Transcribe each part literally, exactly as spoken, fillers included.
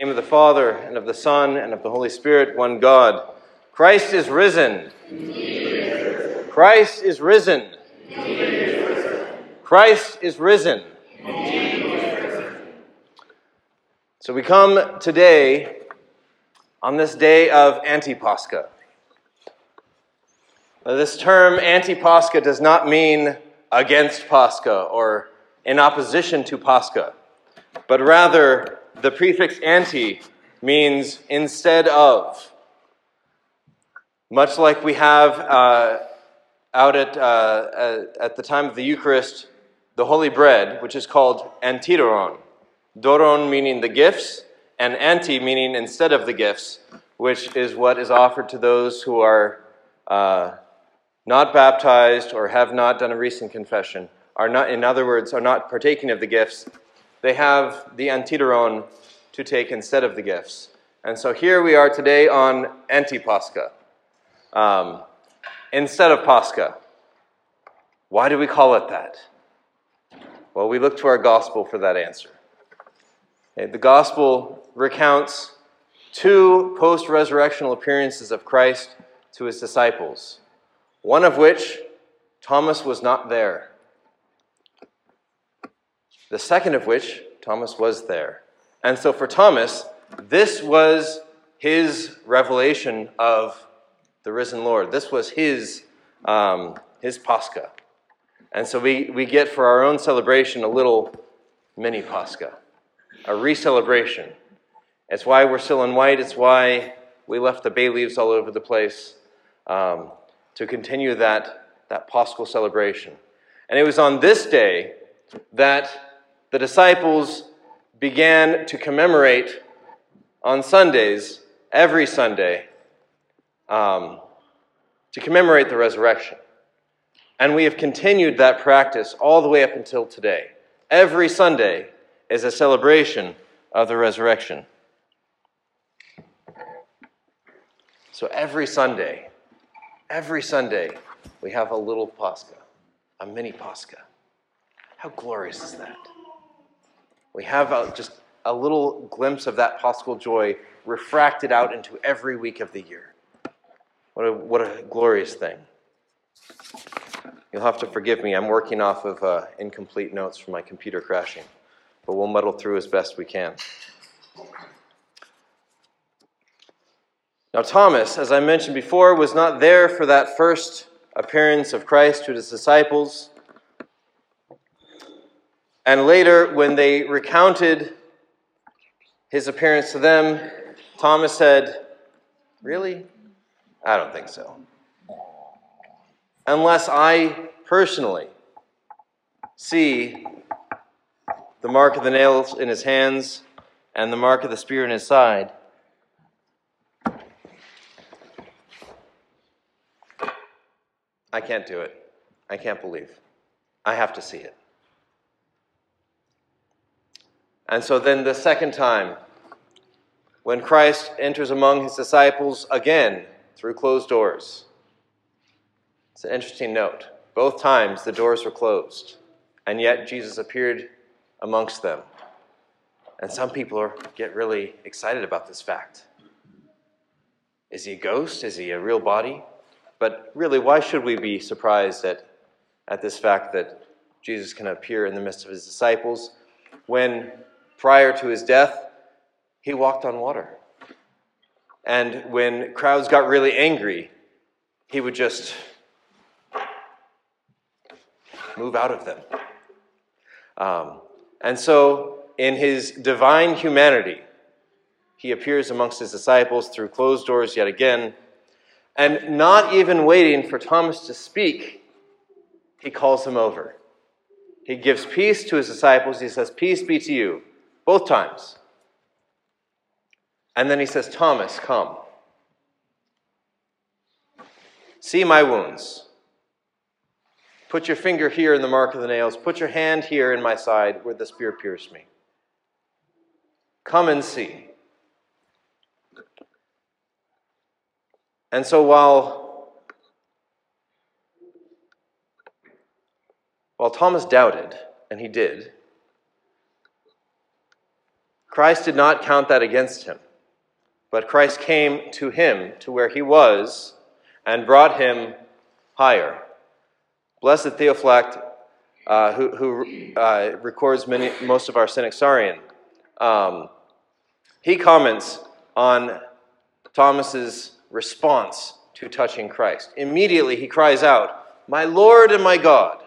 In the name of the Father, and of the Son, and of the Holy Spirit, one God. Christ is risen. Christ is risen. Christ is risen. So we come today on this day of Antipascha. Now, this term Antipascha does not mean against Pascha or in opposition to Pascha, but rather the prefix anti means instead of. Much like we have uh, out at, uh, at the time of the Eucharist, the holy bread, which is called antidoron. Doron meaning the gifts, and anti meaning instead of the gifts, which is what is offered to those who are uh, not baptized or have not done a recent confession, are not, in other words, are not partaking of the gifts. They have the antidoron to take instead of the gifts. And so here we are today on Antipascha, um, instead of Pascha. Why do we call it that? Well, we look to our gospel for that answer. Okay, the gospel recounts two post-resurrectional appearances of Christ to his disciples, one of which Thomas was not there. The second of which, Thomas was there. And so for Thomas, this was his revelation of the risen Lord. This was his, um, his Pascha. And so we, we get for our own celebration a little mini Pascha, a re-celebration. It's why we're still in white. It's why we left the bay leaves all over the place um, to continue that, that Paschal celebration. And it was on this day that the disciples began to commemorate on Sundays, every Sunday, um, to commemorate the resurrection. And we have continued that practice all the way up until today. Every Sunday is a celebration of the resurrection. So every Sunday, every Sunday, we have a little Pascha, a mini Pascha. How glorious is that? We have a, just a little glimpse of that Paschal joy refracted out into every week of the year. What a, what a glorious thing. You'll have to forgive me. I'm working off of uh, incomplete notes from my computer crashing, but we'll muddle through as best we can. Now, Thomas, as I mentioned before, was not there for that first appearance of Christ to his disciples. And later, when they recounted his appearance to them, Thomas said, "Really? I don't think so. Unless I personally see the mark of the nails in his hands and the mark of the spear in his side, I can't do it. I can't believe. I have to see it." And so then the second time, when Christ enters among his disciples again through closed doors. It's an interesting note. Both times the doors were closed, and yet Jesus appeared amongst them. And some people are, get really excited about this fact. Is he a ghost? Is he a real body? But really, why should we be surprised at, at this fact that Jesus can appear in the midst of his disciples when prior to his death, he walked on water? And when crowds got really angry, he would just move out of them. Um, and so, in his divine humanity, he appears amongst his disciples through closed doors yet again. And not even waiting for Thomas to speak, he calls him over. He gives peace to his disciples. He says, "Peace be to you," both times. And then he says, "Thomas, come. See my wounds. Put your finger here in the mark of the nails. Put your hand here in my side where the spear pierced me. Come and see." And so while, while Thomas doubted, and he did, Christ did not count that against him, but Christ came to him, to where he was, and brought him higher. Blessed Theophylact, uh, who, who uh, records many, most of our Synaxarion, um, he comments on Thomas's response to touching Christ. Immediately he cries out, "My Lord and my God."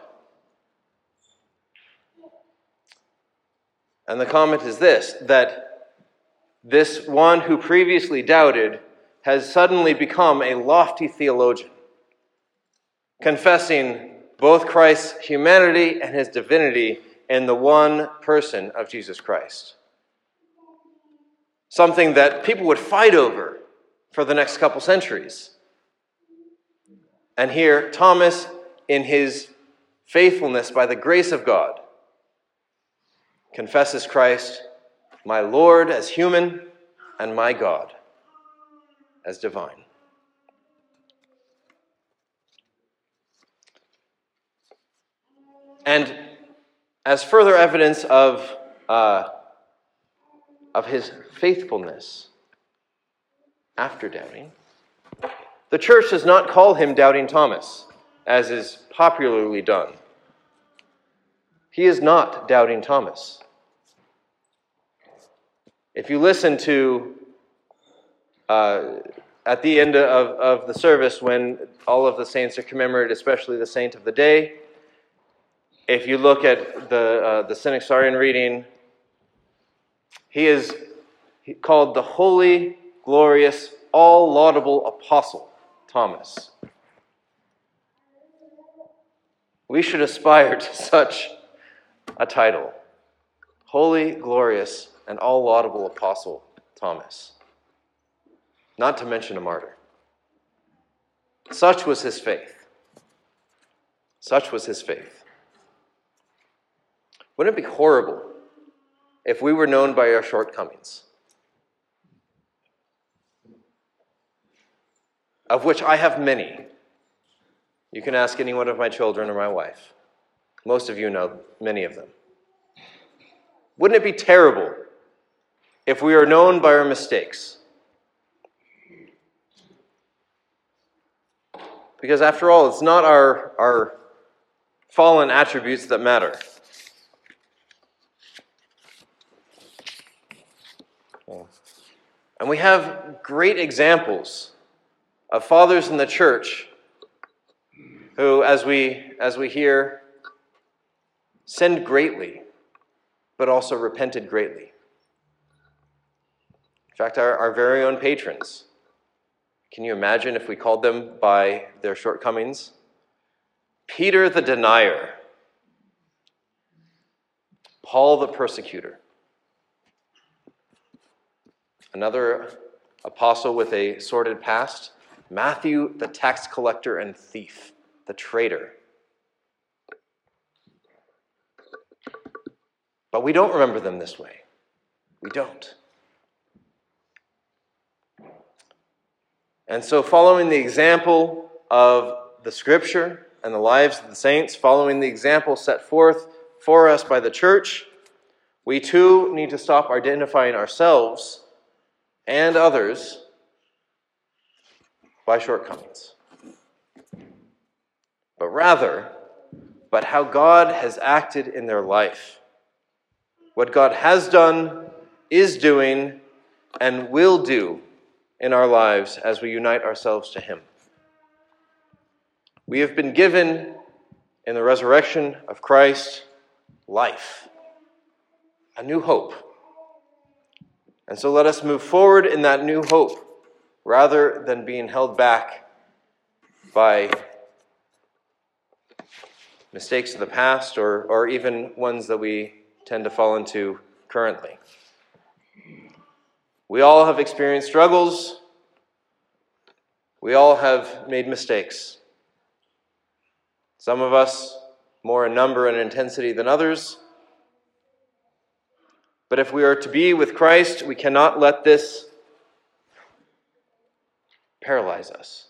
And the comment is this, that this one who previously doubted has suddenly become a lofty theologian, confessing both Christ's humanity and his divinity in the one person of Jesus Christ. Something that people would fight over for the next couple centuries. And here, Thomas, in his faithfulness by the grace of God, confesses Christ, my Lord as human and my God as divine. And as further evidence of, uh, of his faithfulness after doubting, the church does not call him Doubting Thomas, as is popularly done. He is not Doubting Thomas. If you listen to, uh, at the end of, of the service, when all of the saints are commemorated, especially the saint of the day, if you look at the, uh, the Synaxarion reading, he is called the holy, glorious, all-laudable apostle, Thomas. We should aspire to such a title. Holy, glorious, and all-laudable apostle, Thomas. Not to mention a martyr. Such was his faith. Such was his faith. Wouldn't it be horrible if we were known by our shortcomings? Of which I have many. You can ask any one of my children or my wife. Most of you know many of them. Wouldn't it be terrible if we are known by our mistakes? Because after all, it's not our, our fallen attributes that matter. And we have great examples of fathers in the church who, as we, as we hear, sinned greatly, but also repented greatly. In fact, our, our very own patrons. Can you imagine if we called them by their shortcomings? Peter the denier, Paul the persecutor, another apostle with a sordid past, Matthew the tax collector and thief, the traitor. But we don't remember them this way. We don't. And so following the example of the Scripture and the lives of the saints, following the example set forth for us by the church, we too need to stop identifying ourselves and others by shortcomings. But rather, but how God has acted in their life. What God has done, is doing, and will do in our lives as we unite ourselves to Him. We have been given, in the resurrection of Christ, life, a new hope. And so let us move forward in that new hope, rather than being held back by mistakes of the past, or, or even ones that we tend to fall into currently. We all have experienced struggles. We all have made mistakes. Some of us more in number and intensity than others. But if we are to be with Christ, we cannot let this paralyze us.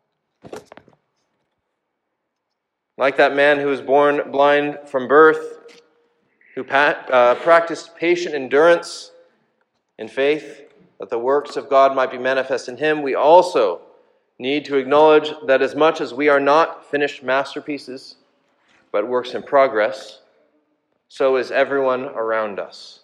Like that man who was born blind from birth, who pa- uh, practiced patient endurance in faith, that the works of God might be manifest in him, we also need to acknowledge that as much as we are not finished masterpieces, but works in progress, so is everyone around us.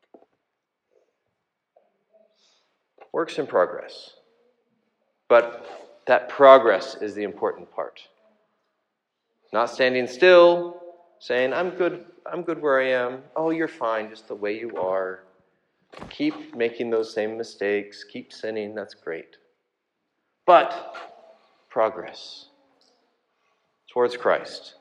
Works in progress. But that progress is the important part. Not standing still, saying, I'm good, I'm good where I am. Oh, you're fine, just the way you are. Keep making those same mistakes. Keep sinning, that's great. But progress towards Christ.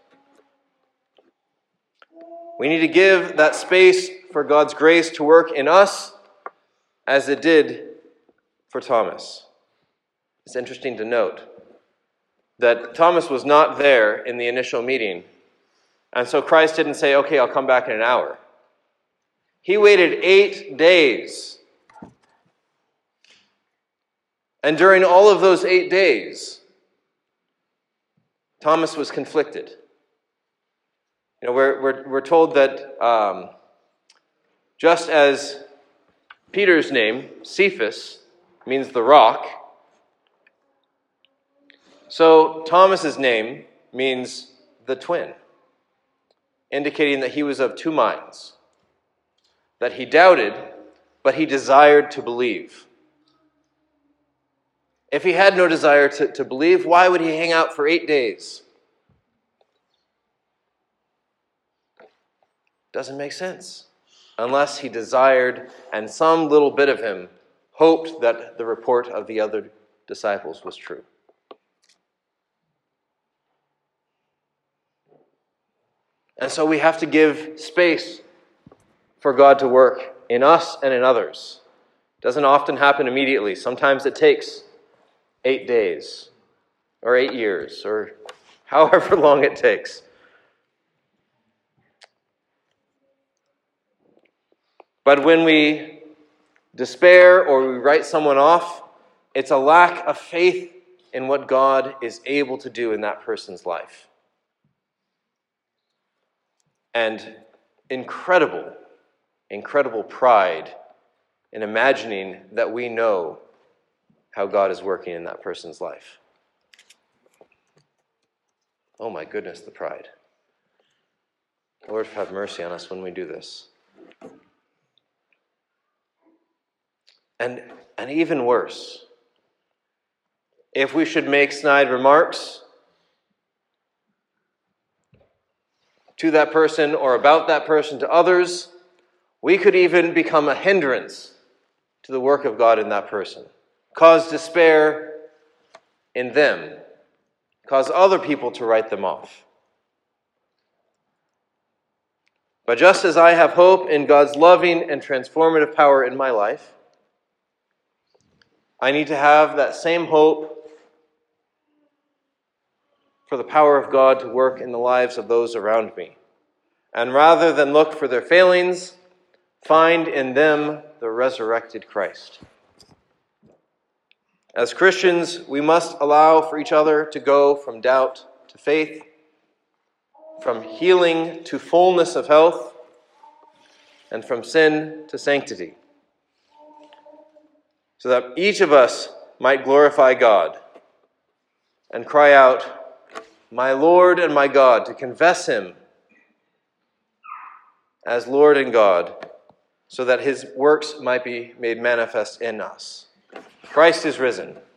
We need to give that space for God's grace to work in us as it did for Thomas. It's interesting to note that Thomas was not there in the initial meeting, and so Christ didn't say, okay, I'll come back in an hour. He waited eight days. And during all of those eight days, Thomas was conflicted. You know, we're, we're, we're told that um, just as Peter's name, Cephas, means the rock, so Thomas's name means the twin, indicating that he was of two minds, that he doubted, but he desired to believe. If he had no desire to, to believe, why would he hang out for eight days? Doesn't make sense. Unless he desired, and some little bit of him hoped that the report of the other disciples was true. And so we have to give space for God to work in us and in others. It doesn't often happen immediately. Sometimes it takes eight days or eight years or however long it takes. But when we despair or we write someone off, it's a lack of faith in what God is able to do in that person's life. And incredible, incredible pride in imagining that we know how God is working in that person's life. Oh my goodness, the pride. Lord, have mercy on us when we do this. And, and even worse, if we should make snide remarks to that person or about that person to others, we could even become a hindrance to the work of God in that person. Cause despair in them. Cause other people to write them off. But just as I have hope in God's loving and transformative power in my life, I need to have that same hope for the power of God to work in the lives of those around me. And rather than look for their failings, find in them the resurrected Christ. As Christians, we must allow for each other to go from doubt to faith, from healing to fullness of health, and from sin to sanctity, so that each of us might glorify God and cry out, "My Lord and my God," to confess him as Lord and God, so that his works might be made manifest in us. Christ is risen.